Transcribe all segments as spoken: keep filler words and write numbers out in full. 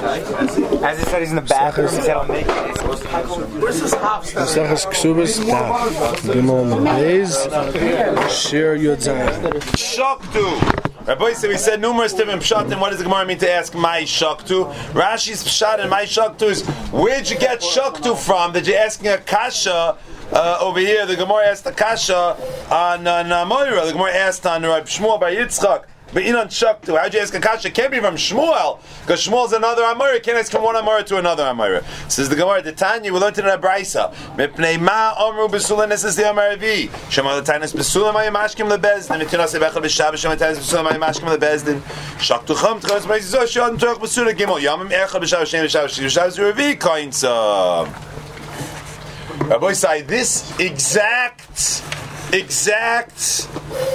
As he said, he's in the bathroom. He said, "I'll make it." Where's this house? Mesachas Ksubas Daf Gimel Beis Shir Yud Zayin. Shaktu. Rabbi said we said numerous different pshatim. What does the Gemara mean to ask my shaktu? Rashi's pshat and my shaktu is where'd you get shaktu from? That you're asking a kasha uh, over here. The Gemara asked a kasha on uh, Moira. The Gemara asked on Rabbi Shmuel Bar Yitzchak. But in on shaktu, how'd you ask a kasha? Can't be from Shmuel because Shmuel's another Amora. Can't ask from one Amora to another Amora. Says the Gemara, the Tanya we learned it in a brisa. Mipnei ma amru besulan. This is the Amaravi. Shema the Tainus besulan ma'yamashkim lebezdin. Mitinase bechel b'shabbos. Shema the Tainus besulan ma'yamashkim lebezdin. Shaktu chum tchos b'yizo shiyad t'orach besulan gimel yamim echel b'shabbos shem b'shabbos b'shabbos revi kainsa. Rabbi say this exact exact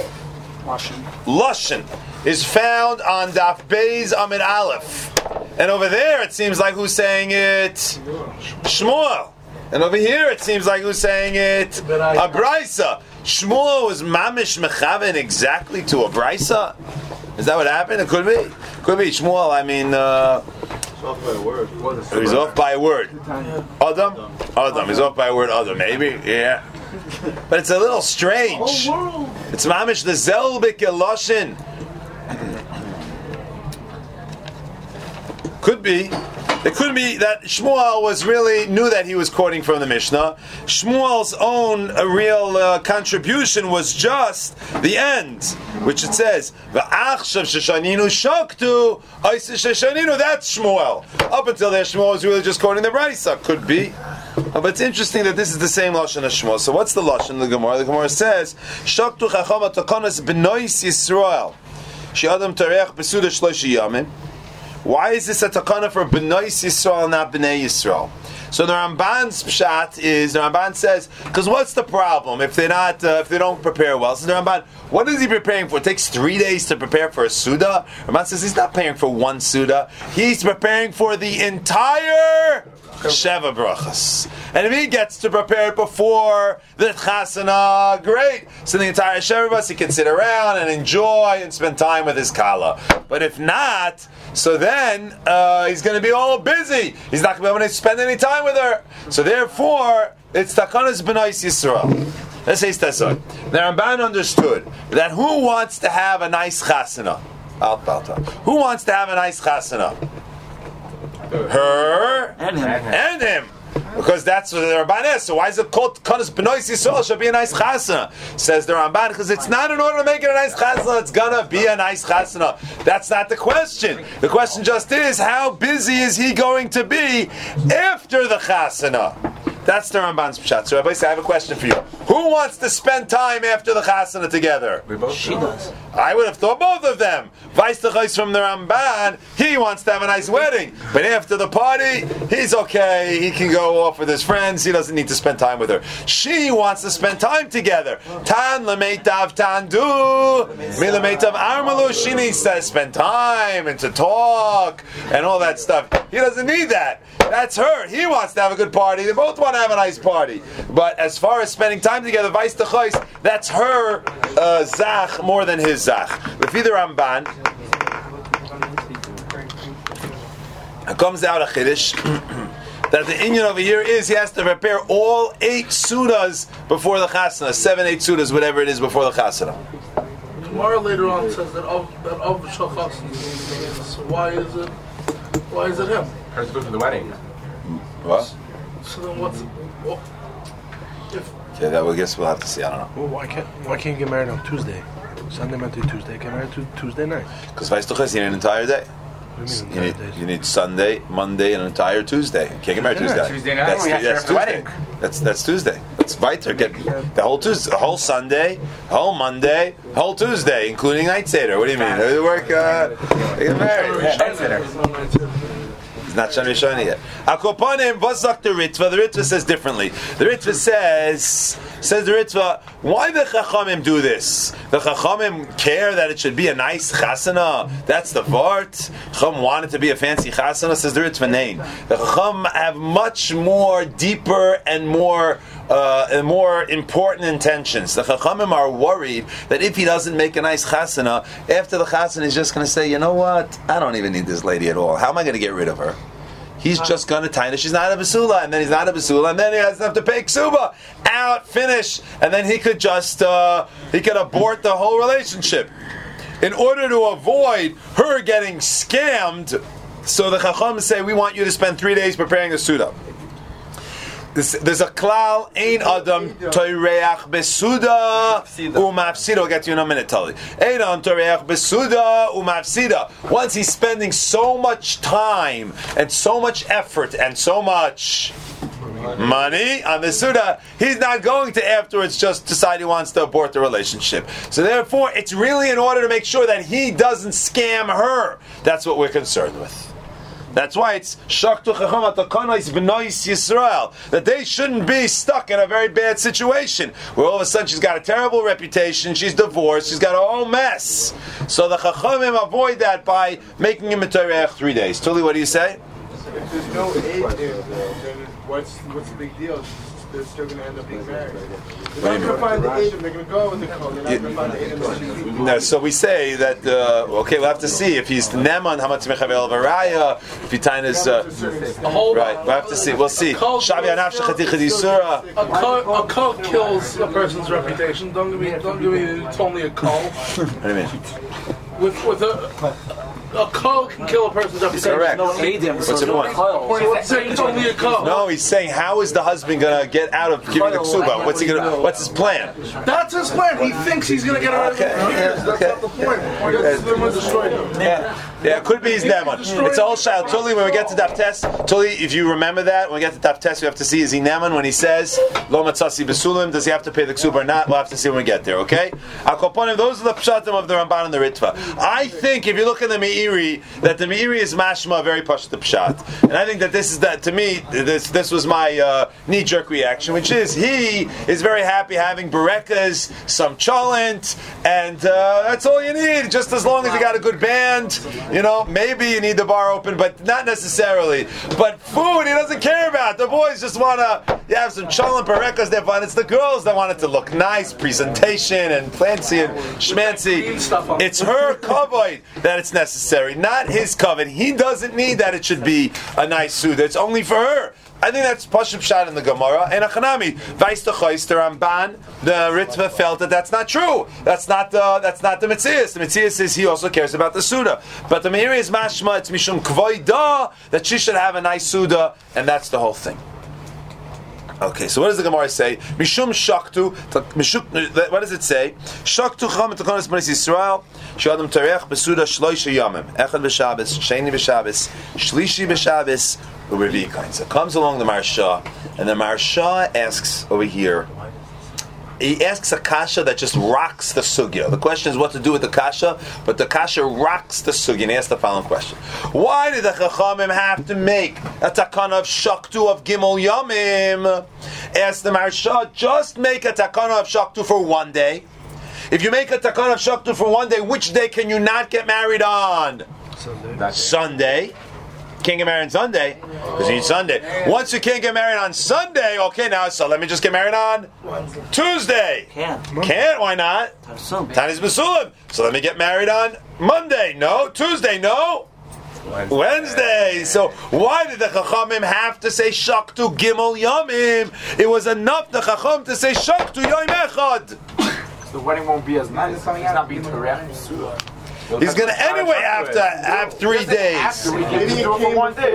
Lashon is found on Daf Beis Amid Aleph, and over there it seems like who's saying it? Shmuel, and over here it seems like who's saying it? A Brisa. Shmuel was mamish mechaven exactly to a Brisa. Is that what happened? It could be. Could be Shmuel. I mean, uh, He's off by a word. he's off by a word. Adam, Adam. He's off by a word. Adam. Maybe. Yeah. But it's a little strange. It's mamish the zelbik eloshin. Could be. It could be that Shmuel was really knew that he was quoting from the Mishnah. Shmuel's own uh, real uh, contribution was just the end, which it says, "V'achshav sheshaninu shaktu, ois sheshaninu." That's Shmuel. Up until there, Shmuel was really just quoting the Brisa. Could be. Uh, but it's interesting that this is the same lashon as Shmuel. So what's the lashon of the Gemara? The Gemara says, "Shaktu chachama takonas b'nois Yisrael, she'adam tareach b'suda shloshi yamin." Why is this a takana for B'nai Yisrael, not B'nai Yisrael? So the Ramban's pshat is the Ramban says, because what's the problem if they're not uh, if they don't prepare well? So the Ramban, what is he preparing for? It takes three days to prepare for a suda. Ramban says he's not preparing for one suda. He's preparing for the entire Sheva brachas. And if he gets to prepare it before the chasana, great. So the entire Sheva brachas, he can sit around and enjoy and spend time with his kala. But if not, so then uh, he's going to be all busy. He's not going to be able to spend any time with her. So therefore, it's takanas b'nais Yisrael. Let's say it's Tasod. The Ramban understood that who wants to have a nice chasana? Who wants to have a nice chasana? Her and him. And him. Because that's what the Ramban is. So why is it called Kanas B'nois Yisrael? Should be a nice chasana. Says the Ramban, because it's not in order to make it a nice chasana. It's gonna be a nice chasana. That's not the question. The question just is, how busy is he going to be after the chasana? That's the Ramban's pshat. So Rabbi, I have a question for you. Who wants to spend time after the chasana together? We both. She does. I would have thought both of them. Vice the Chais from the Ramban, he wants to have a nice wedding. But after the party, he's okay. He can go off with his friends. He doesn't need to spend time with her. She wants to spend time together. Tan lemeitav tandu, mi lemeitav armalu. She needs to spend time and to talk and all that stuff. He doesn't need that. That's her. He wants to have a good party. They both want to have a nice party. But as far as spending time together, vice the Chais, that's her uh, zach more than his zach. Lefi the Ramban, it comes out a chiddush that the inyan over here is he has to prepare all eight sudas before the chasana, seven, eight sudas, whatever it is before the chasana. Tomorrow later on says that of that of shachas. So why is it? Why is it him? Her to go to the wedding. What? So then what's well, if Yeah, that I guess we'll have to see. I don't know. Well, why can't why can't you get married on Tuesday? Sunday meant to be Tuesday. Get married to Tuesday night. Because vice the Chais, you need an entire day. What do you mean? You need, entire days? you need Sunday, Monday, and an entire Tuesday. You can't get married Tuesday. Tuesday night, That's, we have to that's have the Tuesday. wedding. That's that's Tuesday. That's weiter. Get the whole Tuesday, the whole Sunday, whole Monday, whole Tuesday, including night seder. What do you mean? They work. Uh, they get married. Yeah, night sitter. It's not Shani Shani yet. Akopanim v'zak the Ritva. The Ritva says differently. The Ritva says says the Ritva. Why the Chachamim do this? The Chachamim care that it should be a nice chasana. That's the vart. Chacham wanted to be a fancy chasana. Says the Ritva name. The Chacham have much more deeper and more uh, and more important intentions. The Chachamim are worried that if he doesn't make a nice chasana, after the chasana he's just going to say, you know what, I don't even need this lady at all. How am I going to get rid of her? He's just going to taina. She's not a basula, and then he's not a basula, and then he doesn't have to pay ksuba. Out, finish, and then he could just uh, he could abort the whole relationship. In order to avoid her getting scammed, so the Chacham say, we want you to spend three days preparing a suda. There's, there's a klal, ein adam toireach besuda umafsida. We'll get to you in a minute, Tali. Ein adam toireach besuda umafsida. Once he's spending so much time and so much effort and so much money on the suda, he's not going to afterwards just decide he wants to abort the relationship. So therefore, it's really in order to make sure that he doesn't scam her. That's what we're concerned with. That's why it's Shaktu Chacham Atakanais B'nois Yisrael, that they shouldn't be stuck in a very bad situation where all of a sudden she's got a terrible reputation, she's divorced, she's got a whole mess. So the Chachamim avoid that by making him a Torah three days. Tuli, what do you say? If there's no aid there, then what's what's the big deal? They're still going to end up being married. They're not going to find the aid, and they're going to go with the code. They're not going to find the aid and the No, so we say that, uh, okay, we'll have to see if he's Neman, Hamatz Mechavel Varaya, if he tain is, uh, right, we'll have to see, we'll see. Shavi Anaf Shechati Chedisura. A cult kills a person's reputation. Don't give me, don't give me, it's only a cult. What do you mean? With, with a... A cult can kill a person's reputation. Correct. No, what's the point? What's saying it's only a cult? No, he's saying how is the husband going to get out of giving the ksuba? What's he going to? What's his plan? That's his plan. He thinks he's going to get out of it. Okay. That's not the point. That's the one destroyed him. Yeah. Yeah, it could be his Neman. It's all shal. Tuli, when we get to Daf Tes, Tuli, if you remember that, when we get to Daf Tes, we have to see is he Neman when he says Lo Matzasi Besulim, does he have to pay the ksuba or not? We'll have to see when we get there, okay? Akoponim, those are the pshatim of the Ramban and the Ritva. I think if you look at the Meiri, that the Meiri is mashma very pashut the pshat, and I think that this is that to me this this was my uh, knee jerk reaction, which is he is very happy having berekas, some cholent, and uh, that's all you need. Just as long as you got a good band, you know, maybe you need the bar open, but not necessarily. But food, he doesn't care about. The boys just want to you have some cholent berekas. They're fun. It's the girls that want it to look nice, presentation and fancy and schmancy. It's her kavod that it's necessary, not his covet. He doesn't need that it should be a nice suit. It's only for her. I think that's Pashup Shad in the Gemara. And Achanami, Vais the Chois, the Ramban, the Ritva felt that that's not true. That's not the that's not the Metzias. The Metzias says he also cares about the Suda. But the Meiri is Mashma, it's Mishum Kvoida, that she should have a nice Suda, and that's the whole thing. Okay, so what does the Gemara say? Mishum Shaktu, what does it say? Shaktu Cham Takonis Maris Yisrael, Shadam Tarech Besuda Shloisha Yamim, Echad B'Shabbos, Sheni B'Shabbos, Shlishi B'Shabbos, Urevi Kain. So comes along the Marsha, and the Marsha asks over here, he asks a kasha that just rocks the sugya. The question is what to do with the kasha, but the kasha rocks the sugya. And he asks the following question: why did the Chachamim have to make a takana of shaktu of gimel yamim? Ask the Marsha, just make a takana of shaktu for one day. If you make a takana of shaktu for one day, which day can you not get married on? Sunday. Sunday. Can't get married on Sunday because you need Sunday. Once you can't get married on Sunday, okay, now so let me just get married on Tuesday. Can't. Can't? Why not? Tanis Basulim. So let me get married on Monday. No. Tuesday. No. Wednesday. Wednesday. So why did the Chachamim have to say Shaktu Gimel Yamim? It was enough the Chacham to say Shaktu Yom Echad. So the wedding won't be as nice. It's not being Torah. He's going to anyway have to have three days. Maybe he do it for one day.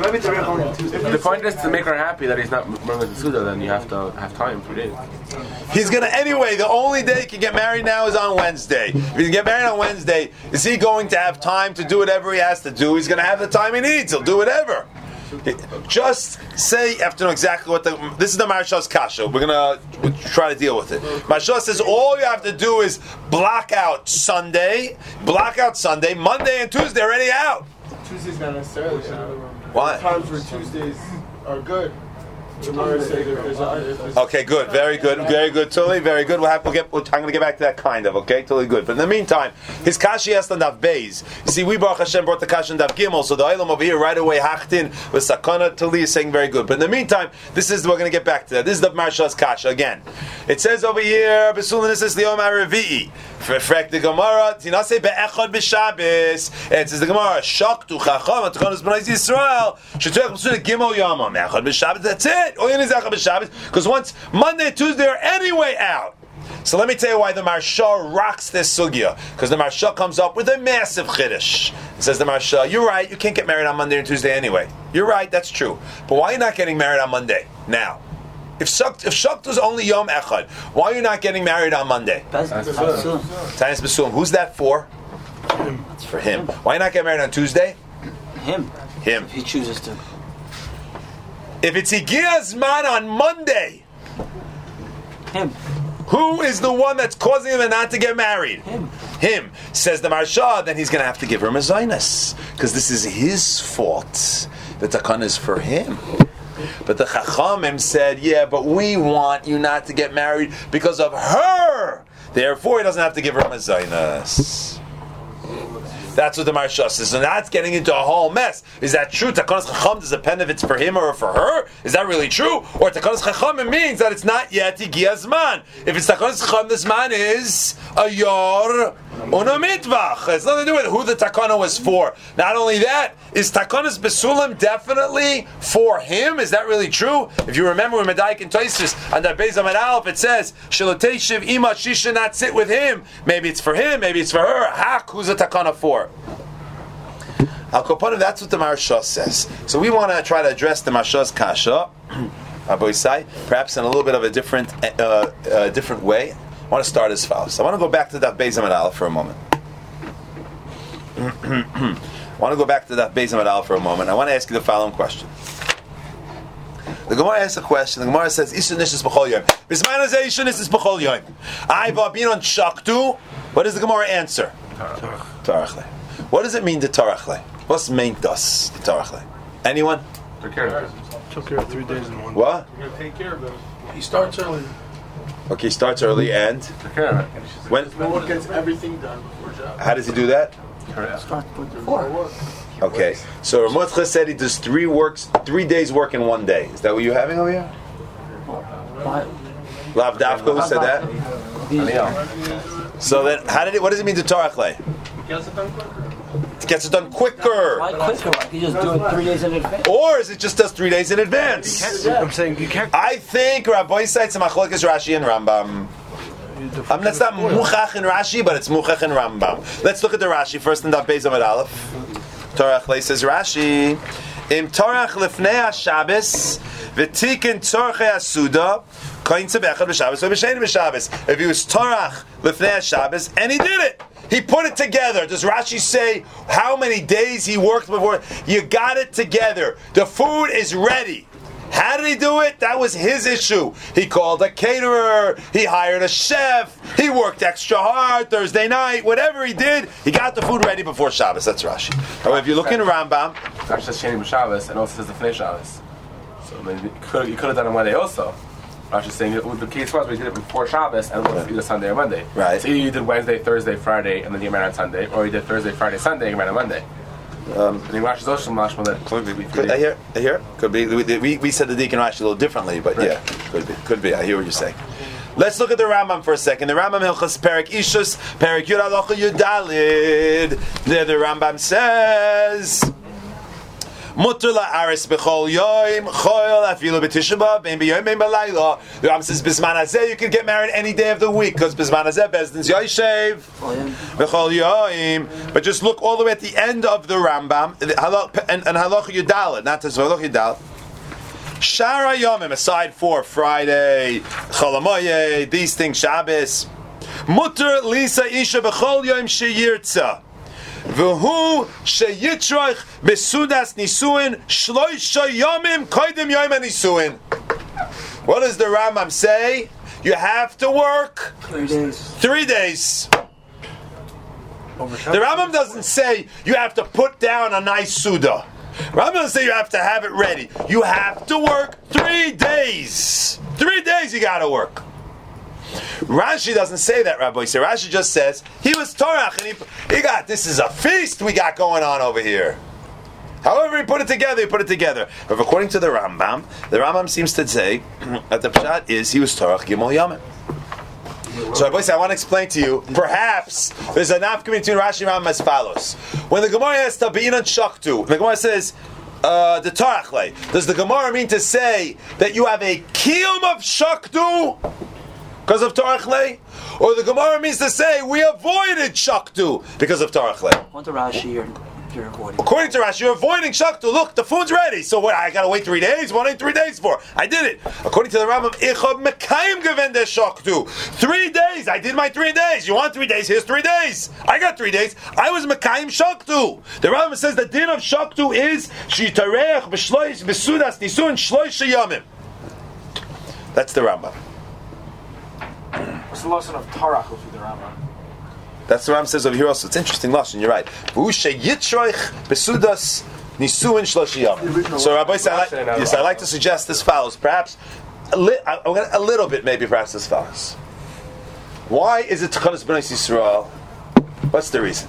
The point is to make her happy that he's not remembering the Suda, then you have to have time, three days. He's going to anyway, the only day he can get married now is on Wednesday. If he can get married on Wednesday, is he going to have time to do whatever he has to do? He's going to have the time he needs. He'll do whatever. Just say, you have to know exactly what the, this is the Marsha's kasha. We're going to try to deal with it. Marsha says all you have to do is block out Sunday, block out Sunday, Monday and Tuesday are already out. Tuesday's not necessarily. Why? Times where Tuesdays are good. Okay, good, very good, very good, totally, very good. We'll have, we'll get, we'll, I'm going to get back to that kind of, okay, totally good. But in the meantime, his kashi has on Daf Beis. See, we Baruch Hashem brought the kashi on Daf Gimel, so the Eilam over here right away hachtin with Sakana Tali is saying very good. But in the meantime, this is we're going to get back to that. This is the Marsha's kasha again. It says over here, Besulinis is Leom Aravi'i. Frek the Gemara, Tinase be'echad b'Shabbos. It says the Gemara, Shaktu Chacham Atchanos B'nai Yisrael. Shetuach B'Sudah Gimel Yamam Echad b'Shabbos. That's it. All you need is Echad b'Shabbos. Because once Monday, Tuesday are anyway out. So let me tell you why the Marsha rocks this sugya. Because the Marsha comes up with a massive chiddush. It says the Marsha, you're right, you can't get married on Monday and Tuesday anyway. You're right, that's true. But why are you not getting married on Monday now? If Shakt, if Shakt was only Yom Echad, why are you not getting married on Monday? Tanis B'Sulam. Who's that for? Him. It's for him. Why are you not getting married on Tuesday? Him. Him. If he chooses to. If it's Higiyah Zman on Monday, him. Who is the one that's causing him not to get married? Him. Him. Says the Marsha, then he's going to have to give her a mezainis. Because this is his fault. The takan is for him. But the Chachamim said, yeah, but we want you not to get married because of her. Therefore, he doesn't have to give her a mezainis. That's what the Marsha says. So now it's getting into a whole mess. Is that true? Takanas Chacham does depend if it's for him or for her? Is that really true? Or Takanas Chacham, it means that it's not yet Higiyah Zman. If it's Takanas Chacham, this man is a yor una mitvach. It's nothing to do with who the takana was for. Not only that, is Takanas Besulam definitely for him? Is that really true? If you remember in Medayik and Tosfos on that Beis Amud Aleph, it says Shalotei Shiv Ima, she should not sit with him. Maybe it's for him, maybe it's for her. Hak, who's the takana for? Al Kopanim, that's what the Marsha says. So we want to try to address the Marsha's kasha, Aboisai, perhaps in a little bit of a different, uh, uh, different way. I want to start as follows. I want to go back to that Beis Amud Aleph for a moment. I want to go back to that Beis Amud Aleph for a moment. I want to ask you the following question. The Gemara asks a question. The Gemara says, "Isha nishis b'chol yom." Bisman hazeh isha nishis b'chol yom. Aiva bin on shaktu. What does the Gemara answer? Tarachle. What does it mean to tarachle? What's mean das to tarachle? Anyone? Took care of it. Took care of three days in one. What? You're going to take care of them. He starts early. Okay, he starts early and Took care of it. when? What gets everything done before job? How does he do that? Four. Okay, so Ramotcha said he does three works, three days work in one day. Is that what you're having over here? Lav Dafka, who said that? So then, how did it? What does it mean to tarachle? It gets it done quicker. Why quicker? Why can't you just do it three days in advance? Or is it just does three days in advance? I'm saying you can't. I think Rabbi cites Machlokes Rashi and Rambam. I mean, that's not Muchach in Rashi, but it's Muchach in Rambam. Let's look at the Rashi first in that Beis Amud Aleph. Torah says Rashi, Im Torah lifnei HaShabbos v'tikin tzorchei HaSuda koyin tzebechad b'Shabbos v'b'shein b'Shabbos. If he was Torah lifnei HaShabbos, and he did it. He put it together. Does Rashi say how many days he worked before? You got it together. The food is ready. How did he do it? That was his issue. He called a caterer. He hired a chef. He worked extra hard Thursday night. Whatever he did, he got the food ready before Shabbos. That's Rashi. However, if you look in Rambam, Rashi says Sheni b'Shabbos and also says the Fnei Shabbos. So I mean, you could you could have done it on Monday also. Rashi's saying that the case was we did it before Shabbos and it was either Sunday or Monday. Right. So either you did Wednesday, Thursday, Friday, and then you married on Sunday, or you did Thursday, Friday, Sunday, and you married on Monday. Um, I think Rashi's also mashma that could be. Could, I hear, I hear. Could be. We, we, we said the Deacon Rashi a little differently, but right. Yeah, could be. Could be. I hear what you're saying. Let's look at the Rambam for a second. The Rambam Hilchas Perik Ishus Perik Yud Halacha Yudalid. There, the Rambam says. Mutter la'aris b'chol yoim choil afilu b'tisha b'av bein b'yoim bein b'layla. The Rambam says bisman hazeh you can get married any day of the week because bisman hazeh bezdin's yoshev b'chol yoim. But just look all the way at the end of the Rambam and and halacha yudalid, not just halacha yudalid. Shara yomim aside for Friday, Cholamoyed, these things Shabbos. Mutter lisa isha b'chol yoim sheyirtza. V'hu sheyitroich besudas nisuin shloisha yomim koidim yom nisuin. What does the Rambam say? You have to work Three days. Three days. The Rambam doesn't say you have to put down a nice suda. Rambam doesn't say you have to have it ready. You have to work three days. Three days you got to work. Rashi doesn't say that, Rabbi. So Rashi just says he was Torach and he, he got, this is a feast we got going on over here. However he put it together, he put it together. But according to the Rambam, the Rambam seems to say that the pshat is he was Torach Gimel Yamim. So Rabbi, I want to explain to you, perhaps there's a nafka between Rashi and Rambam as follows. When the Gemara has Tabi'in and Shaktu, the Gemara says, uh, the Tarachle, does the Gemara mean to say that you have a kiyum of Shaktu because of Tarachle? Or the Gemara means to say we avoided Shaktu because of Tarachle? What the Rashi you're, you're avoiding? According to Rashi, you're avoiding Shaktu. Look, the food's ready. So what, I gotta wait three days? What are three days for? I did it. According to the Rambam, Ichab Mekayim Gevende Shaktu. Three days. I did my three days. You want three days? Here's three days. I got three days. I was Mekayim Shaktu. The Rambam says the din of Shaktu is Shitareach B'shloish B'sudas Nisun Shloish Yamim. That's the Rambam. What's the lesson of Tarach with the Rambam? That's the Rambam says over here also. It's interesting lesson. You're right. V'ushe yitroich besudas nisuin shloshiyam. So Rabbi, I like, yes, I like to suggest as follows. Perhaps a, li- a little bit, maybe perhaps as follows. Why is it Tchanas B'nai Yisrael? What's the reason?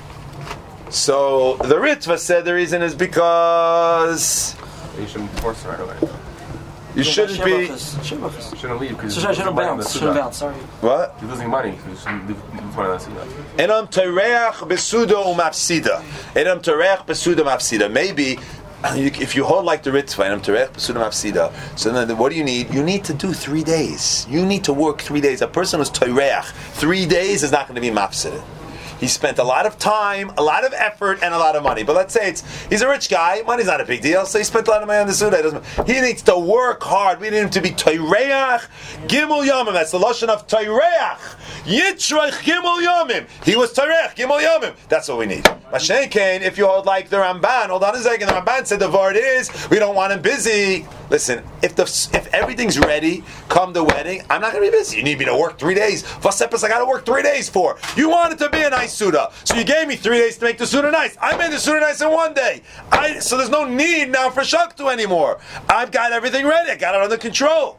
So the Ritva said the reason is because You shouldn't force it right away. you shouldn't be. You shouldn't leave because So you're shouldn't bounce. Shouldn't bounce. Sorry. What? You're losing money because you shouldn't leave before that. Enam tereach besuda umafsida. Enam tereach besuda umafsida. Maybe you, if you hold like the Ritva, enam tereach besuda umafsida. So then, what do you need? You need to do three days. You need to work three days. A person who's tereach three days is not going to be mafsida. He spent a lot of time, a lot of effort, and a lot of money. But let's say it's he's a rich guy. Money's not a big deal, so he spent a lot of money on the Suda. He, doesn't, he needs to work hard. We need him to be Teireach Gimel Yomim. That's the lashon of Teireach. Yitzrach Gimel Yomim. He was Teireach Gimel Yomim. That's what we need. Mashen Kain, if you hold like the Ramban, hold on a second. The Ramban said the word is we don't want him busy. Listen, if the if everything's ready, come the wedding, I'm not going to be busy. You need me to work three days. Vasepas, I got to work three days for. You want it to be a nice Suda. So you gave me three days to make the Suda nice. I made the Suda nice in one day. I, so there's no need now for Shaktu anymore. I've got everything ready. I got it under control.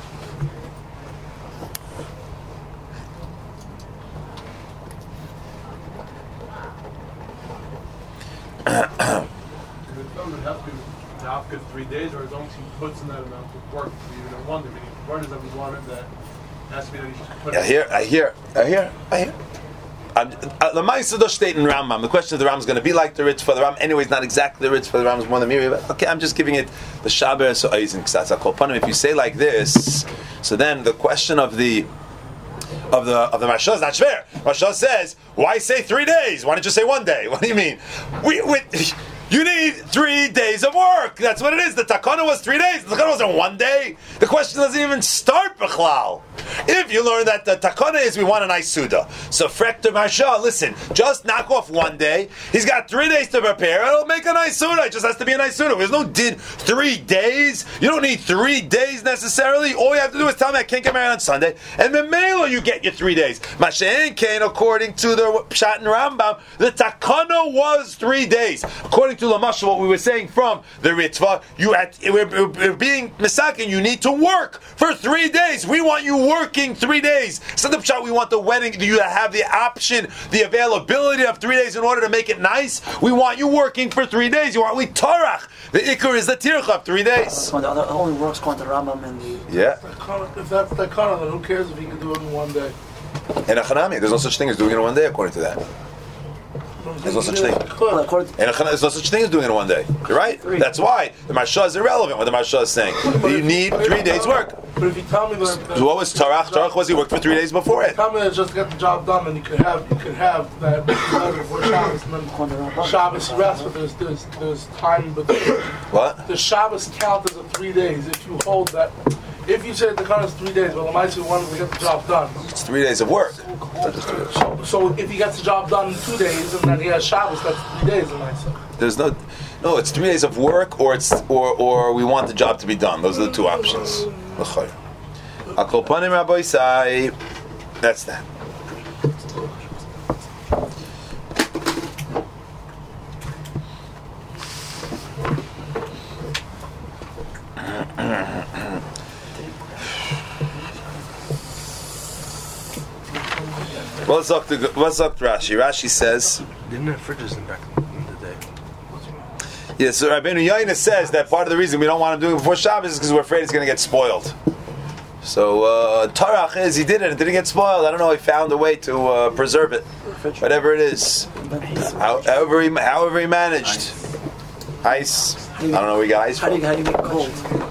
After three days, or as long as he puts in that amount of work, even in one day, meaning where does that be wanted that has to be that he should put I hear, I hear, I hear, I hear. The Ma'aseh state in Rambam. The question of the Rambam is going to be like the Ritz for the Rambam. Anyway, it's not exactly the Ritz for the Rambam. It's more than Miri. But okay, I'm just giving it the Shaber so Eisen Ksatz Akopanim. If you say like this, so then the question of the of the of the Mashal is not fair. Mashal says, why say three days? Why don't you say one day? What do you mean? We. we You need three days of work. That's what it is. The takana was three days. The takana wasn't one day. The question doesn't even start b'chlal. If you learn that the takana is we want a nice suda, so frekta marsha, listen, just knock off one day. He's got three days to prepare. It'll make a nice suda. It just has to be a nice suda. There's no din three days. You don't need three days necessarily. All you have to do is tell me I can't get married on Sunday, and memelo you get your three days. Mashen Kain, according to the Pshat and Rambam, the takana was three days. According to Lamasha, what we were saying from the Ritva, you at we're, we're being misakin. You need to work for three days. We want you working three days. So the pshat, we want the wedding. Do you have the option, the availability of three days in order to make it nice? We want you working for three days. You want we tarach. The ikar is the tircha of three days. Uh, the other only works according to Rambam and the. Yeah. If that's the kind, then who cares if he can do it in one day? In a chanami, there's no such thing as doing it in one day, according to that. There's no such thing. Well, according to, And there's no such thing as doing it in one day. You're right. That's why the Marsha is irrelevant. What the Marsha is saying, you need three days work. But if you tell me that, that So what was Tarach? Tarach was he worked for three days before it. tell me that just get the job done, and you could have you could have that before Shabbos, and then Shabbos rest. But there's there's there's time between. What? The Shabbos count as a three days if you hold that. If you say the count is three days, well, I might say one to get the job done. It's three days of work. Not just three days. So, so if he gets the job done in two days and then he has Shabbos, that's three days, I might say. There's no, no. It's three days of work, or it's or or we want the job to be done. Those are the two options. Akol panim Rabbi Isai. That's that. What's up, the, what's up, Rashi? Rashi says. Didn't have fridges in back in the day. Yeah, so Rabbeinu Yaina says that part of the reason we don't want to do it before Shabbos is because we're afraid it's going to get spoiled. So uh, Tarach is he did it; it didn't get spoiled. I don't know. He found a way to uh, preserve it, whatever it is. How, however he however he managed. Ice. I don't know. We got ice. How do you, how do you make it cold?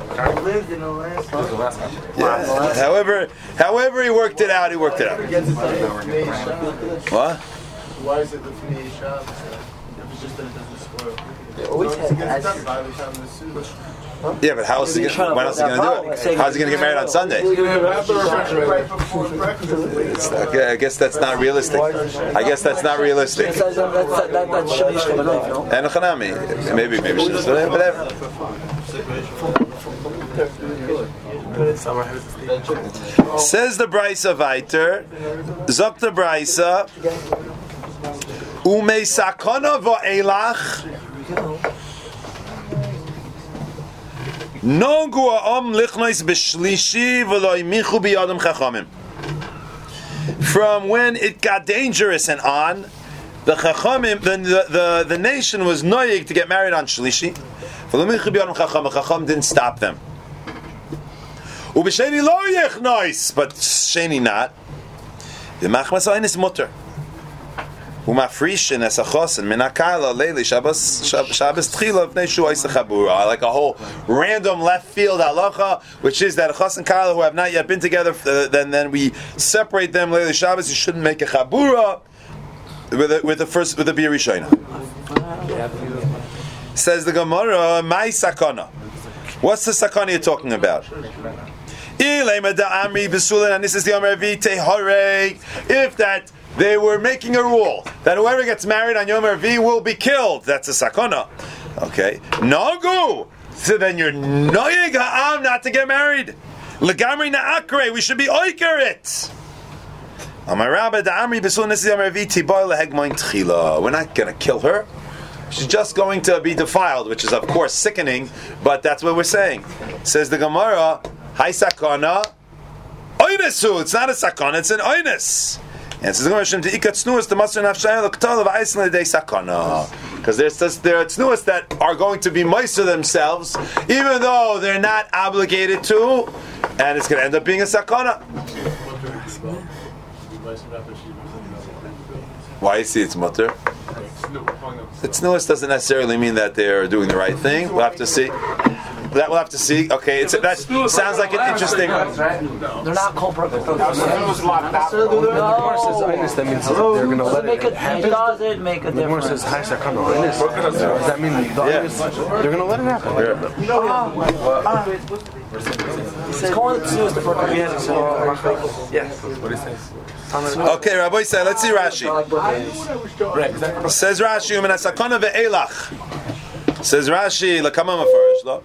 Yeah. However, however he worked it out, he worked it out. What? Why is it the Fnei Shabbos? If it's just that it doesn't spoil. They always It's had done by the time the suit. Yeah, but how else is he gonna, when else is he going to do it? How's he going to get married on Sunday? Right before breakfast. It's, okay, I guess that's not realistic. I guess that's not realistic. That's that's that, that's Shalish Kabanov, no? And Chanami, maybe, maybe she's whatever. Says the Brisa Viter, Zok the Brisa, Umei Sakona va'elach. Nogu ha'om lichnois b'shlishi v'lo imichu b'yadam chachamim. From when it got dangerous and on, the chachamim, the, the, the, the nation was noyig to get married on shlishi. V'lo imichu b'yadam chacham, chacham didn't stop them. U'b'sheni lo yichnois, but sheni not. V'machmas ha'inus mutter. Umafrishin es achosin minakala leili Shabbos Shabbos tchila v'nei shu oisach habura, like a whole random left field halacha, which is that achos and kala who have not yet been together, uh, then then we separate them leili Shabbos. You shouldn't make a chabura with the, with the first with the bir rishona. Says the Gemara, my sakana. What's the sakana you're talking about? And this is the Omer Vite Hore. If that they were making a rule that whoever gets married on Yom Revi will be killed. That's a sakana. Okay. Nagu. So then you're noyeg ha'am not to get married. Legamri na'akre. We should be oiker it. Amar Rabba da'amri b'sul nisi Yom Revi tiboy lehegmoin tchila. We're not going to kill her. She's just going to be defiled, which is of course sickening, but that's what we're saying. Says the Gemara, Hai sakana. Oynesu. It's not a sakana, it's an oynes. And it says because there's just, there are tznuas that are going to be moister themselves, even though they're not obligated to, and it's going to end up being a sakana. Why is it mutter? The tznuas doesn't necessarily mean that they're doing the right thing. We'll have to see. That we'll have to see. Okay, it's, that sounds like an interesting. They're not called broken. The Gemara says Einus, that means they're going to let it happen. Does it make a The Gemara difference? says Hai Sakana Einus. Does that mean the Einus, they're going to let it happen? It's calling it Tznuas the broken. Yes. What do you say? Okay, Rabbi say, let's see Rashi. Says Rashi, "U'min hasakana ve'elach." Says Rashi, "Lakama mafarish lo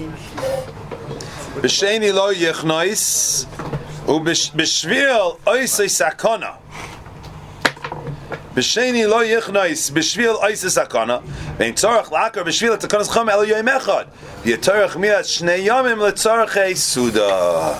b'sheni lo yichnois u'b'shvil oisei sakana b'sheni lo yichnois b'shvil oisei sakana ve'in tzorach la'akar b'shvil takanas chom elo yoyim echad v'yetorach miyat shnei yomim letzorachei suda."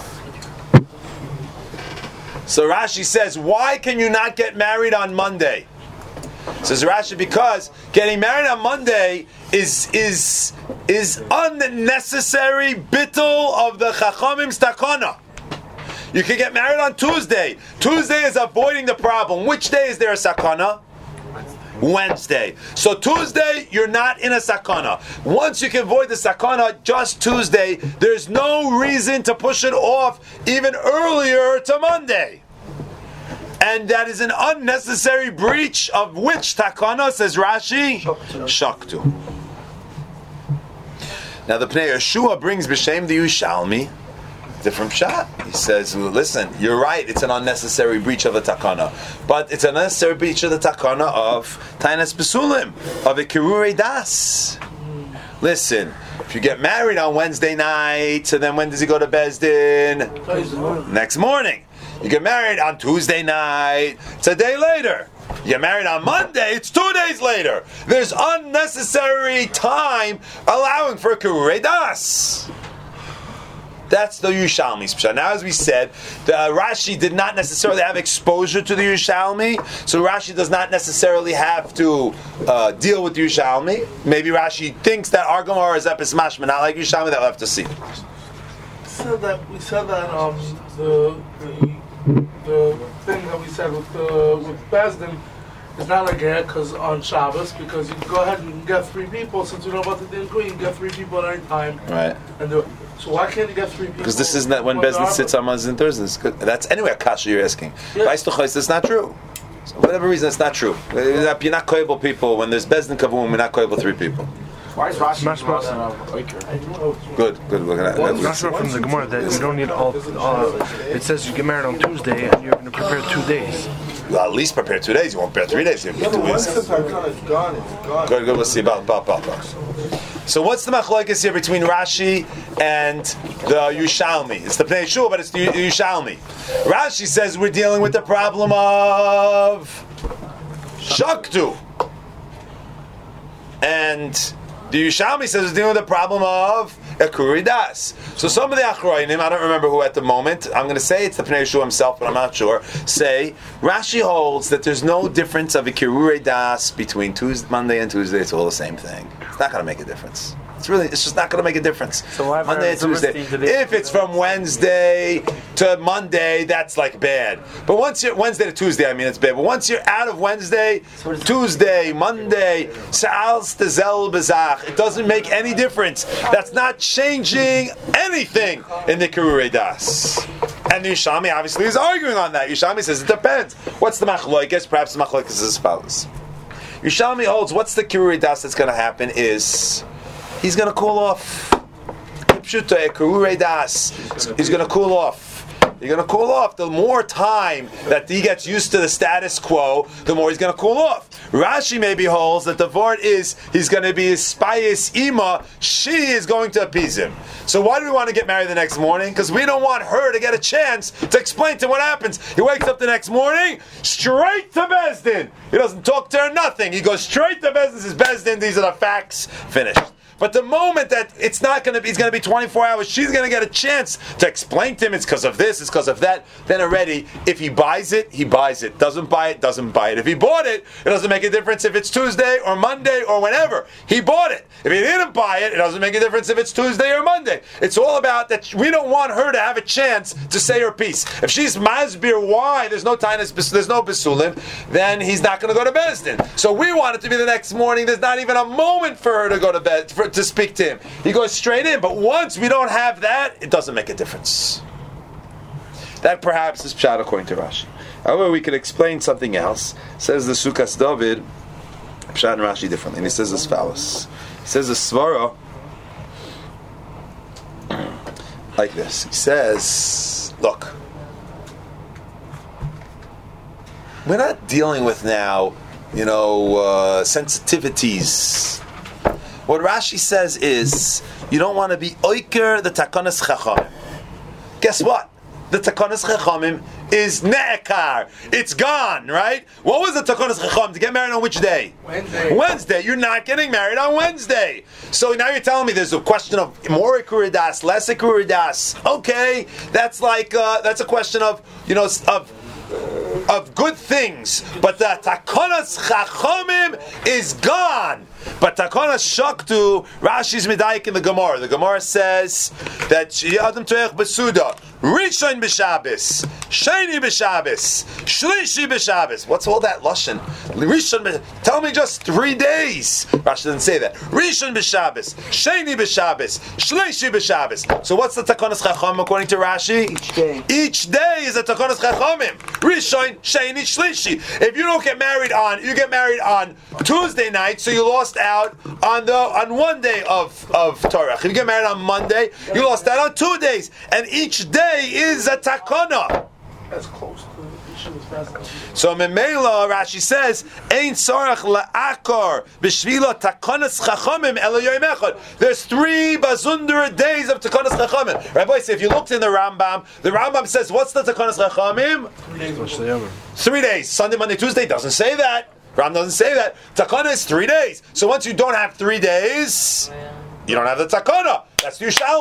So Rashi says, why can you not get married on Monday? Says Rashi, because getting married on Monday is is is unnecessary bittul of the Chachamim's takana. You can get married on Tuesday. Tuesday is avoiding the problem. Which day is there a sakana? Wednesday. So Tuesday, you're not in a sakana. Once you can avoid the sakana, just Tuesday, there's no reason to push it off even earlier to Monday. And that is an unnecessary breach of which takana, says Rashi? Shaktu. Now the Pnei Yeshua brings B'Shem the Yerushalmi different shot. He says, listen, you're right, it's an unnecessary breach of the takana. But it's an unnecessary breach of the takana of Tainas Besulim, of a Kirurei Das. Listen, if you get married on Wednesday night, so then when does he go to Beis Din? Next morning. You get married on Tuesday night, it's a day later. You get married on Monday, it's two days later. There's unnecessary time allowing for Kirurei Das. That's the Yerushalmi's pshat. Now, as we said, the uh, Rashi did not necessarily have exposure to the Yerushalmi, so Rashi does not necessarily have to uh, deal with the Yerushalmi. Maybe Rashi thinks that our Gemara is epis mashma, not like Yerushalmi. That we'll have to see. We said that we said that um the the, the thing that we said with the with Bezdin is not like that because on Shabbos, because you can go ahead and you can get three people. Since we know about the Din Kuh, you can get three people at any time. Right. And do it. So why can't you get three people? Because this is not when Bezdin sits on Mondays and Thursdays. That's anyway a kasha you're asking. Yeah. That's not true. So for whatever reason, it's not true. You're not koyable people when there's Bezdin kavum. We're not koyable three people. Why is Rashi Smash more Bros. than a Oiker? Good, good. We're gonna. Well, not sure from the Gemara that you don't need all. Uh, it says you get married on Tuesday and you're going to prepare two days. Well, at least prepare two days. You won't prepare three days. You Yeah, prepare but two once days. the Takana is gone, it's gone. Good, good. We'll see about about about. So what's the machlokes here between Rashi and the Yerushalmi? It's the Pnei Yehoshua, but it's the Yerushalmi. Rashi says we're dealing with the problem of Shaktu, and the Yerushalmi says we're dealing with the problem of Ekuridas. So some of the Achroinim, I don't remember who at the moment, I'm going to say it's the Pnei Yehoshua himself, but I'm not sure, say Rashi holds that there's no difference of Ekuridas between Tuesday, Monday and Tuesday. It's all the same thing. It's not going to make a difference. It's really, it's just not going to make a difference. So why Monday and Tuesday. If it's from Wednesday to Monday, that's like bad. But once you're Wednesday to Tuesday, I mean it's bad. But once you're out of Wednesday, Tuesday, Monday, Sa'als to Zel Bezach, it doesn't make any difference. That's not changing anything in the Kirurei Das. And the Yerushalmi obviously is arguing on that. Yerushalmi says it depends. What's the machlokes? Perhaps the machlokes is as follows. Yerushalmi holds what's the Kirurei Das that's going to happen is he's going to cool off. He's going to cool off. You're going to cool off. The more time that he gets used to the status quo, the more he's going to cool off. Rashi maybe holds that the vort is he's going to be his spias ima. She is going to appease him. So why do we want to get married the next morning? Because we don't want her to get a chance to explain to him what happens. He wakes up the next morning, straight to Bezdin. He doesn't talk to her, nothing. He goes straight to Bezdin. Says Bezdin, these are the facts. Finished. But the moment that it's not going to be, it's going to be twenty-four hours, she's going to get a chance to explain to him it's because of this, it's because of that. Then already, if he buys it, he buys it. Doesn't buy it, doesn't buy it. If he bought it, it doesn't make a difference if it's Tuesday or Monday or whenever. He bought it. If he didn't buy it, it doesn't make a difference if it's Tuesday or Monday. It's all about that we don't want her to have a chance to say her piece. If she's masbir why there's no tinus, there's no besulim, then he's not going to go to Bezdin. So we want it to be the next morning. There's not even a moment for her to go to bed. For, to speak to him. He goes straight in, but once we don't have that, it doesn't make a difference. That perhaps is pshat according to Rashi. However, we could explain something else. Says the Sukas David, pshat and Rashi differently, and he says as follows. He says the Svara like this. He says, look, we're not dealing with now, you know, uh, sensitivities. What Rashi says is, you don't want to be oiker the Takanas Chachamim. Guess what? The Takanas Chachamim is ne'ekar. It's gone, right? What was the Takanas Chachamim? To get married on which day? Wednesday. Wednesday. You're not getting married on Wednesday. So now you're telling me there's a question of more ikuridas, less ikuridas. Okay, that's like, uh, that's a question of, you know, of of good things, but the Takanas Chachamim is gone. But Takanas Shaktu, Rashi's Medayik in the Gemara. The Gemara says that Yadam Toech Besuda, Rishon B'Shabbos, Sheni B'Shabbos, Shlishi B'Shabbos. What's all that lashon? Rishon, tell me just three days. Rashi doesn't say that. Rishon B'Shabbos, Sheni B'Shabbos, Shlishi B'Shabbos. So what's the Takanas Chachamim according to Rashi? Each day. Each day is a Takanas Chachamim. Rishon, Sheni, Shlishi. If you don't get married on, you get married on Tuesday night, so you lost out on the on one day of, of Torah. If you get married on Monday, you lost out on two days. And each day is a takana. That's close to Yeshua's festival. So Memela, Rashi says, Ein sarach la'akar b'shvila takanas chachamim ela yom echad. There's three bazundra days of takanas chachamim. Rabbi, say if you looked in the Rambam, the Rambam says, what's the takanas chachamim? Three days. Three days. Sunday, Monday, Tuesday. Doesn't say that. Ram doesn't say that. Takana is three days. So once you don't have three days, you don't have the takana. That's Yerushalmi.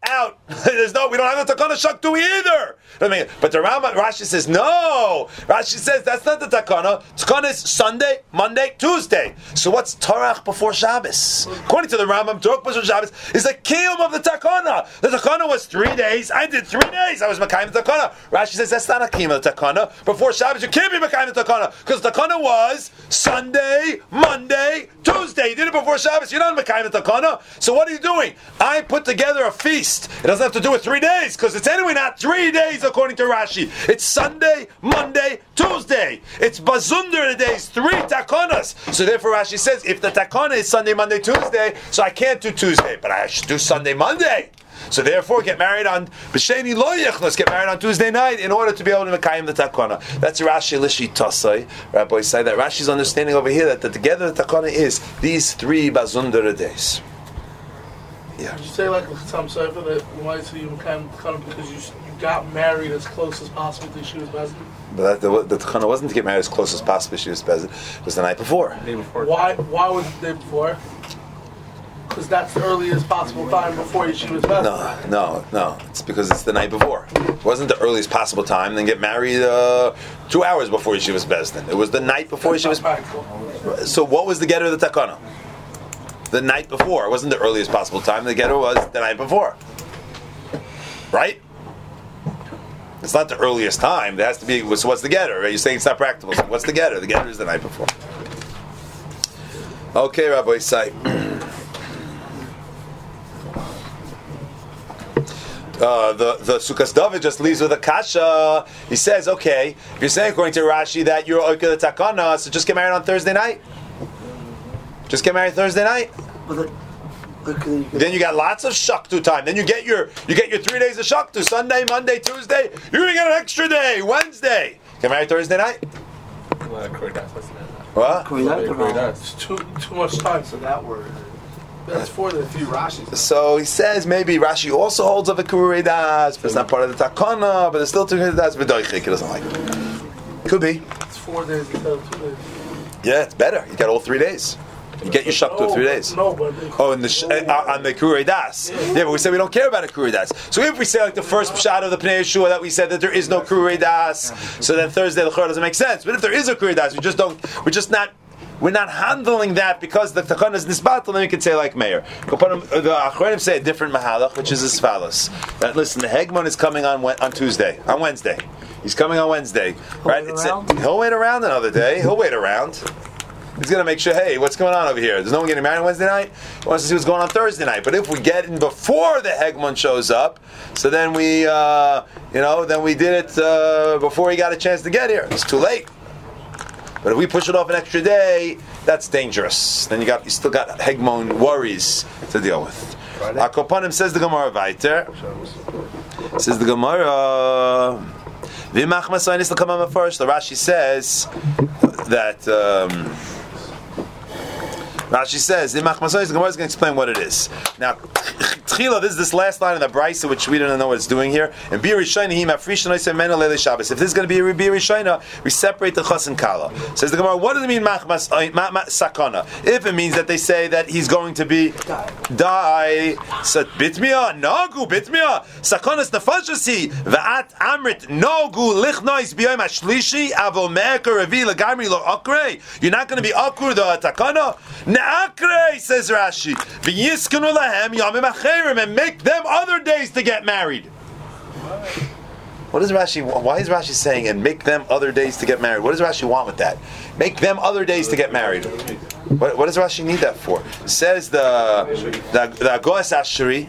out. There's no, we don't have the takana shaktu either. I mean, but the Rambam, Rashi says no. Rashi says that's not the takana. Takana is Sunday, Monday, Tuesday. So what's Tarach before Shabbos? According to the Rambam, Tarach before Shabbos is the kiyum of the takana. The takana was three days. I did three days. I was Makayim the takana. Rashi says that's not a kiyum of the takana. Before Shabbos, you can't be Makayim the takana because the takana was Sunday, Monday, Tuesday. You did it before Shabbos. You're not Makayim the takana. So what are you doing? I put together a feast. It doesn't have to do with three days because it's anyway not three days according to Rashi. It's Sunday, Monday, Tuesday. It's bazunder the days, three takonas. So therefore Rashi says if the takana is Sunday, Monday, Tuesday, so I can't do Tuesday, but I should do Sunday, Monday. So therefore get married on B'Sheni Lo Yechnos, get married on Tuesday night in order to be able to Mekayim the takana. That's Rashi Lishi Tosai. Rabbi say that Rashi's understanding over here that the, together the takana is these three bazunder days. Yeah. Did you say like some cipher that why so you kind of, kind of because you you got married as close as possible to Yeshivas Bezin? But that, the, the takana wasn't to get married as close as possible to Yeshivas Bezin. It was the night before. The day before. Why why was it the day before? Because that's the earliest possible time before Yeshivas Bezin. No, no, no. It's because it's the night before. It wasn't the earliest possible time. Then get married uh, two hours before Yeshivas Bezdin. It was the night before Yeshivas. So what was the getter of the takana? The night before. It wasn't the earliest possible time. The getter was the night before. Right? It's not the earliest time. There has to be. So what's the getter? Right? You're saying it's not practical. So what's the getter? The getter is the night before. Okay, Rabbi Isai. Uh, the the Sukkos David just leaves with a kasha. He says, okay, if you're saying according to Rashi that you're oika the takana, so just get married on Thursday night. Just get married Thursday night. But the, the, Then you got lots of shaktu time. Then you get your you get your three days of shaktu: Sunday, Monday, Tuesday. You're gonna get an extra day, Wednesday. Get married Thursday night. What? It's too too much time. So that word. That's for the few Rashis. So he says maybe Rashi also holds of a kurei das, but it's not part of the takana, but it's still two kurei das. V'doichik, he doesn't like it. Could be. It's four days instead of two days. Yeah, it's better. You got all three days. You get your shaktu No, three days. No, but Oh, in the sh- uh, on the kurei das. Yeah, but we said we don't care about a kurei das. So if we say like the first shot of the Pnei Yeshua that we said that there is no kurei das, so then Thursday the chor doesn't make sense. But if there is a kurei das, we just don't. We're just not. We're not handling that because the takana is nisbatel. Then we can say like Meir. The Achronim say a different mahalach, which is as follows: that listen, the Hegmon is coming on on Tuesday, on Wednesday. He's coming on Wednesday, right? wait It's around? a, he'll wait around another day. He'll wait around. He's going to make sure, hey, what's going on over here? There's no one getting married on Wednesday night? He wants to see what's going on Thursday night. But if we get in before the Hegmon shows up, so then we, uh, you know, then we did it uh, before he got a chance to get here. It's too late. But if we push it off an extra day, that's dangerous. Then you got, you still got Hegmon worries to deal with. Akopanim says the Gemara Vayter. Says the Gemara. V'imach masaynis l'kamam first. The Rashi says that. Um, Rashi says, the Gemara is going to explain what it is. Now, Tchila, this is this last line in the Brisa, which we don't know what it's doing here. And Bir Rishayna, he mafrishan oisem mena leile Shabbos. If this is going to be a Bir Rishayna, we separate the Chas and Kala. Says the Gemara, what does it mean, machmas sakana? If it means that they say that he's going to be die, so bitmia, nagu bitmia, sakanas nefashasi, va'at amrit nagu lichnois b'yom hashlishi, avol me'ekar revi lagamri lo akre. You're not going to be akur the takana. Na'akrei, says Rashi, v'yiskanu lahem yamim acherim, and make them other days to get married. What is Rashi? Why is Rashi saying and make them other days to get married? What does Rashi want with that? Make them other days to get married. What, what does Rashi need that for? Says the the, the Agoas Asheri.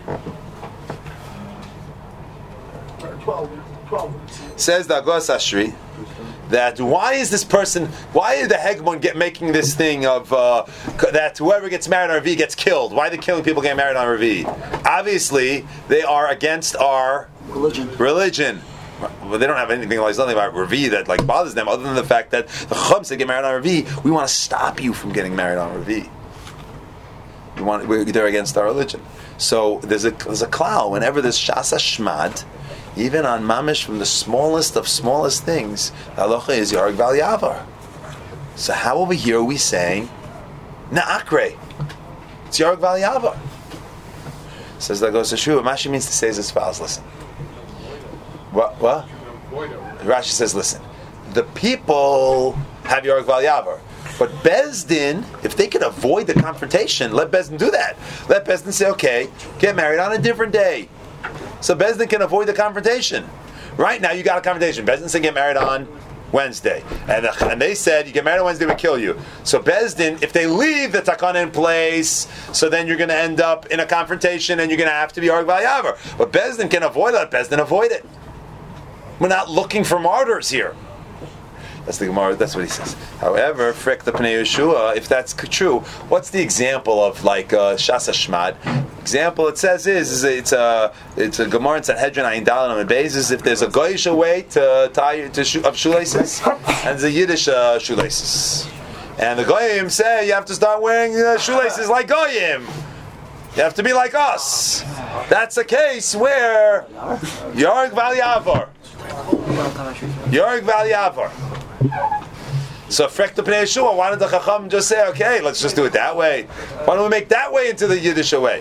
Says the Agoas Asheri that why is this person, why did the Hegmon get making this thing of uh, that whoever gets married on Revi gets killed? Why are they killing people getting married on Revi? Obviously, they are against our religion. Religion. Well, they don't have anything like something about Revi that like bothers them, other than the fact that the Chum said get married on Revi. We want to stop you from getting married on Revi. We want we're, they're against our religion. So there's a there's a cloud whenever there's Shasa Shmad. Even on mamish, from the smallest of smallest things, the halacha is yarg val yavar. So how over here are we saying na'akre? It's yarg val yavar. Says that goes to Shua. Mashi means to say is as follows. Listen. What? What? Rashi says, listen. The people have York Val Yavar. But Bezdin, if they can avoid the confrontation, let Bezdin do that. Let Bezdin say, okay, get married on a different day. So Bezdin can avoid the confrontation. Right now, you got a confrontation. Bezdin said get married on Wednesday. And, and they said, you get married on Wednesday, we kill you. So Bezdin, if they leave the takana in place, so then you're going to end up in a confrontation and you're going to have to be York Val Yavar. But Bezdin can avoid it. Let Bezdin avoid it. We're not looking for martyrs here. That's the Gemara. That's what he says. However, Frek the Pnei Yeshua, if that's true, what's the example of like uh, Shasa Shmad? Example it says is, is it's a it's a Gemara in Sanhedrin Ayin Dalan and Beis is if there's a Goyish way to tie to shoe, of shoelaces and there's a Yiddish uh, shoelaces, and the Goyim say you have to start wearing uh, shoelaces like Goyim. You have to be like us. That's a case where York Val Yavar. York Val Yavar. So Frek the Pnei Yeshua, why did the Chacham just say, okay, let's just do it that way? Why don't we make that way into the Yiddish way?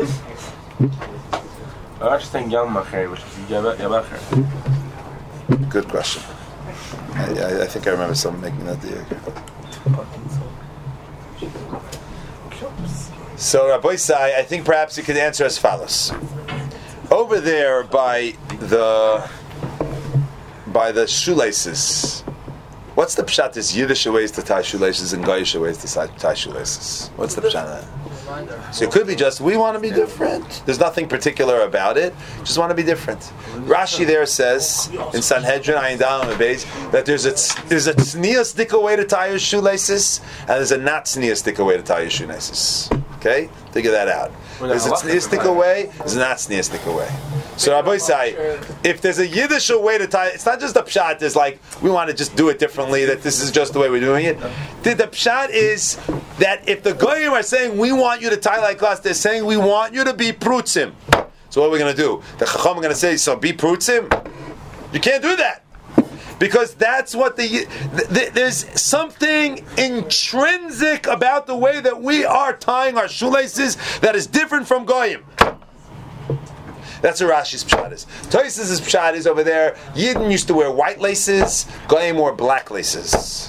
I'm actually saying Yom Macher, which is Yabacher. Good question. I, I, I think I remember someone making that deal. So Rabbi Sai, I think perhaps you could answer as follows. Over there by the by the shoelaces, what's the pshat? Is Yiddish ways to tie shoelaces and Goyish ways to tie shoelaces? What's the pshat? So it could be just, we want to be different. There's nothing particular about it. Just want to be different. Rashi there says, in Sanhedrin, Ayin Dalan and Beis, that there's a, there's a tzniya way to tie your shoelaces, and there's a not tzniya way to tie your shoelaces. Okay? Figure that out. There's a tzniya way, there's a not tzniya way. So Rabbi say, if there's a Yiddish way to tie, it's not just the pshat. There's like we want to just do it differently. That this is just the way we're doing it. The, the pshat is that if the goyim are saying we want you to tie like us, they're saying we want you to be prutzim. So what are we going to do? The chacham are going to say, so be prutzim. You can't do that because that's what the, the, the there's something intrinsic about the way that we are tying our shoelaces that is different from goyim. That's what Rashi's pshat is. Tosfos' pshat is over there. Yidden used to wear white laces. Goyim wore black laces.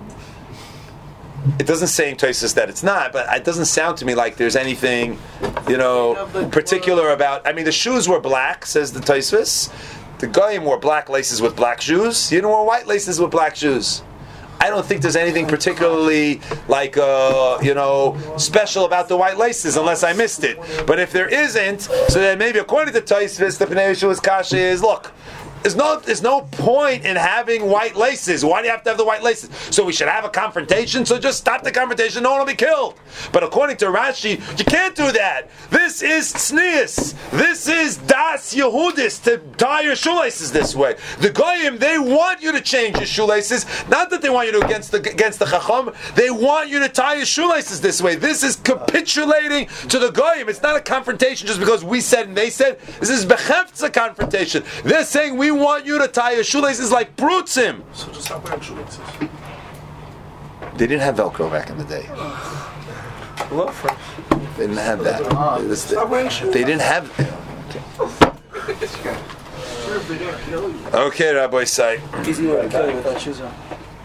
It doesn't say in Tosfos that it's not, but it doesn't sound to me like there's anything, you know, particular about. I mean, the shoes were black, says the Tosfos. The Goyim wore black laces with black shoes. Yidden wore white laces with black shoes. I don't think there's anything particularly like uh, you know special about the white laces, unless I missed it. But if there isn't, so then maybe according to Tosfos, the Pnei Yeshua's kasha is look. There's no, there's no point in having white laces. Why do you have to have the white laces? So we should have a confrontation, so just stop the confrontation, no one will be killed. But according to Rashi, you can't do that. This is tznius. This is das Yehudis, to tie your shoelaces this way. The Goyim, they want you to change your shoelaces, not that they want you to against the against the Chacham, they want you to tie your shoelaces this way. This is capitulating to the Goyim. It's not a confrontation just because we said and they said. This is bechefza confrontation. They're saying we We want you to tie your shoelaces like prutzim. So just stop wearing shoelaces. They didn't have Velcro back in the day. They didn't have that. It was the, they didn't have. Okay, Rabbi Sai. Easy way to kill you without shoes on.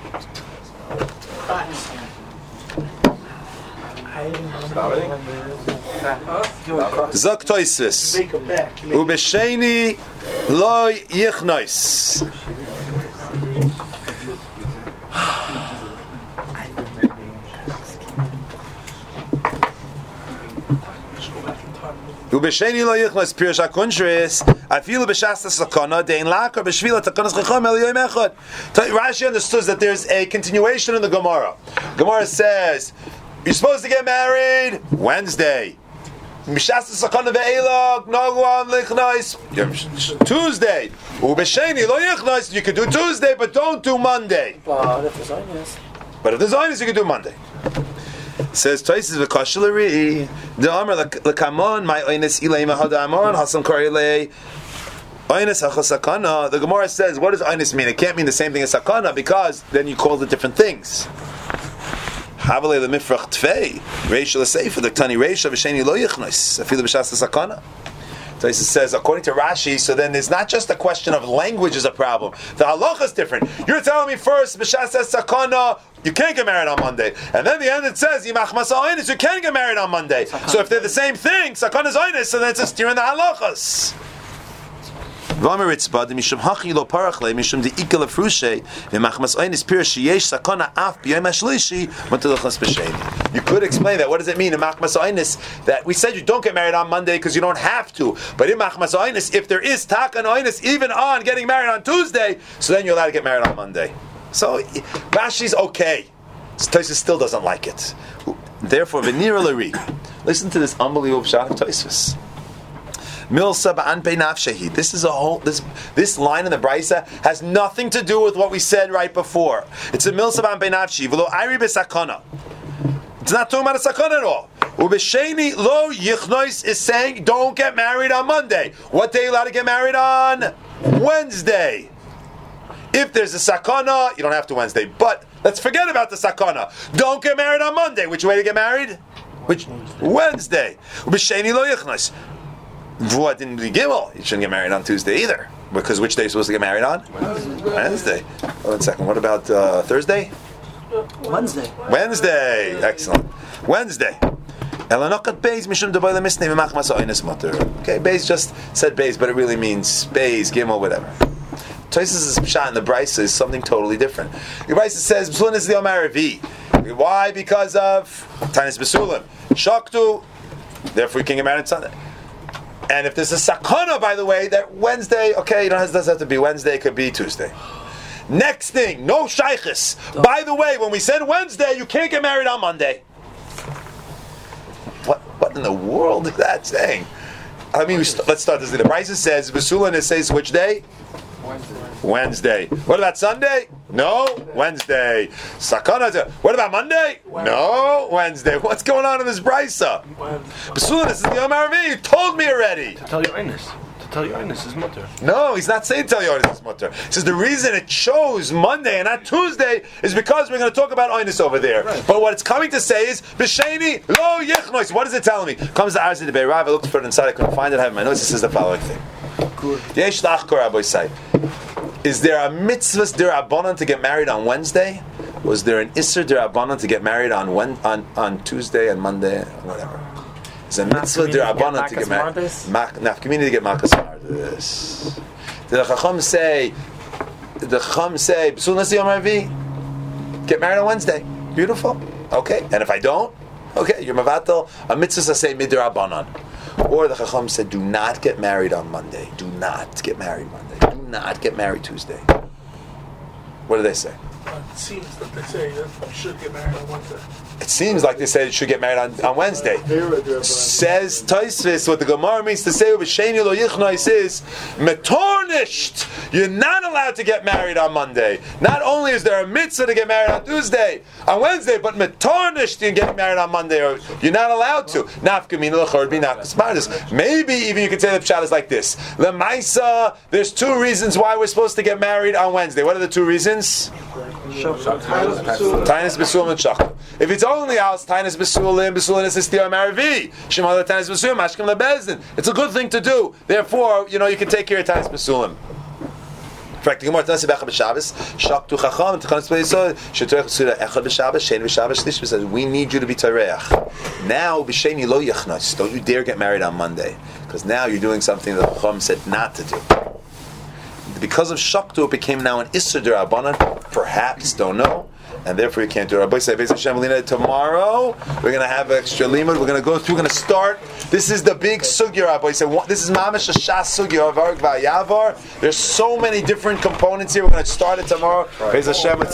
Zok Tosfos. Ubesheni lo yichnos. Ubesheni lo yichnos pirush hakunshris afilu b'shas sakana dein lakar b'shvila takanas chacham el yom echad. Rashi understood that there's a continuation in the Gemara. Gemara says you're supposed to get married Wednesday. Tuesday. You can do Tuesday, but don't do Monday. But if there's onus. But if there's onus, you can do Monday. Says Tosfos v'kashleri the Amar lekamon my onus ilay mahada amon hasan karilei onus hachasakana. The Gemara says, what does onus mean? It can't mean the same thing as sakana because then you call it different things. Havalei lemifrach tvei reisha l'seifa the tani reisha v'sheni lo yichnos afilu b'shas sakana. So he says, according to Rashi, so then it's not just a question of language is a problem. The halacha is different. You're telling me first, b'shas sakana, you can't get married on Monday, and then the end it says yimach masal einis, you can get married on Monday. So if they're the same thing, sakana is einis, so then it's just you're in the halachas. V'ameritzba mishum hachi lo parachle mishum de ikal frushe v'machmas einis pirish yesh sakana af b'yom hashlishi matulachas b'sheni. You could explain that. What does it mean in machmas einis that we said you don't get married on Monday because you don't have to, but in machmas einis if there is takan einis even on getting married on Tuesday, so then you're allowed to get married on Monday. So Rashi's okay. Tosfos still doesn't like it. Therefore, v'nira l'ri. Listen to this unbelievable shot of Tosfos. Milsa ba'anpei nafshehi. This is a whole. This this line in the Brisa has nothing to do with what we said right before. It's a milsa ba'anpei nafshehi. V'lo ayri b'sakana. It's not talking about a sakana at all. Ubesheni lo yichnois is saying don't get married on Monday. What day are you allowed to get married on? Wednesday. If there's a sakana, you don't have to Wednesday. But let's forget about the sakana. Don't get married on Monday. Which way to get married? Which Wednesday. Ubesheni lo yichnois. What didn't we gimel? You shouldn't get married on Tuesday either. Because which day are you supposed to get married on? Wednesday. Wednesday. Oh, one second. What about uh, Thursday? Wednesday. Wednesday. Excellent. Wednesday. Okay, Beis just said Beis, but it really means Beis, Gimel, whatever. Tosfos' pshat in the Brisa is something totally different. The Brisa says, B'sulin is the Omer Revi. Why? Because of Tanis B'sulim. Shaktu, therefore you can get married on Sunday. And if there's a sakana, by the way, that Wednesday, okay, it doesn't have to be Wednesday, it could be Tuesday. Next thing, no shaykhis. By the way, when we said Wednesday, you can't get married on Monday. What What in the world is that saying? I mean, we st- let's start this. The Brisa says, V'sulin, it says which day? Wednesday. Wednesday. What about Sunday? No. Wednesday. Sakana. What about Monday? Wednesday. No. Wednesday. What's going on in this Brisa? B'sulin, this is the Omer Revi. You told me already. To tell you honest. To tell you honest is mutter. No, he's not saying tell you honest is mutter. He says the reason it chose Monday and not Tuesday is because we're going to talk about honest over there. Right. But what it's coming to say is B'sheni lo yichnois. What is it telling me? Comes to Arzi de Beirav. I looked for it inside. I couldn't find it. I have my notes. It says the following thing. Yesh lachkor aboisai. Is there a mitzvah derabanan to get married on Wednesday? Was there an isser derabanan to get married on when, on on Tuesday and Monday, whatever? Is a mitzvah derabanan to get married? Nafkamini to get makas mardis. Did the Chacham say? Did the Chacham say? B'sul nasi Omer Revi. Get married on Wednesday. Beautiful. Okay. And if I don't, okay, you're mavatel. A mitzvah say midirabanan. Or the Chacham said, do not get married on Monday. Do not get married Monday. Do not get married Tuesday. What do they say? Uh, it seems that they say that you should get married on Wednesday. It seems like they said you should get married on, on Wednesday. Says Tosfos, what the Gemara means to say over Sheni lo yichnois is metornished. You're not allowed to get married on Monday. Not only is there a mitzvah to get married on Tuesday, on Wednesday, but metornished you get married on Monday, or you're not allowed to. Maybe even you could say the pshat is like this. Lemaisa, there's two reasons why we're supposed to get married on Wednesday. What are the two reasons? Tainus B'sulim and Shakla. If it's only else, Tainus B'sulim, B'sulim is the Omer Revi. Shemala Tainus B'sulim, Ashkem LeBezdin. It's a good thing to do. Therefore, you know, you can take care of Tainus B'sulim. In fact, the Gemara tells us about Shabbos. Shaktu Chacham, Techanis B'Yisod, Shetorech Tzura Echad B'Shabbos, Shein B'Shabbos, Shlish says, we need you to be Tareach. Now, B'Sheni Lo Yechnos. Don't you dare get married on Monday. Because now you're doing something that Chacham said not to do. Because of Shaktu, it became now an Isser D'Rabbanan. Perhaps, don't know. And therefore you can't do it. Rabbi say, tomorrow we're going to have extra limud. We're going to go through, we're going to start. This is the big sugya, Rabbi say. This is mamash a shas sugya of Arg V'Yavar. There's so many different components here. We're going to start it tomorrow.